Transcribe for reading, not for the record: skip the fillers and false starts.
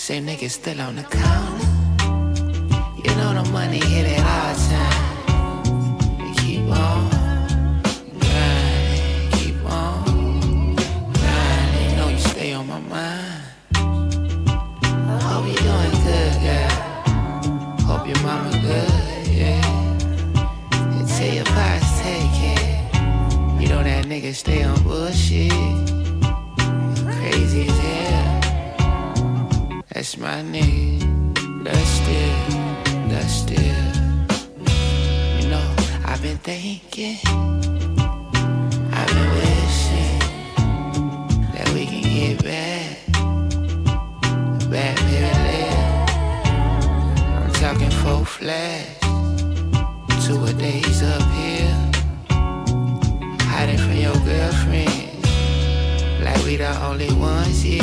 Same niggas still on the counter. You know the money hit at all time. You keep on grinding, keep on grinding. You know you stay on my mind. Hope you doing good, girl. Hope your mama good, yeah. And tell your pops take care. You know that nigga stay on bullshit. Crazy as hell. That's my nigga. That's still. You know, I've been thinking, I've been wishing that we can get back maybe later. I'm talking full flash, 2 a days up here, hiding from your girlfriend, like we the only ones here.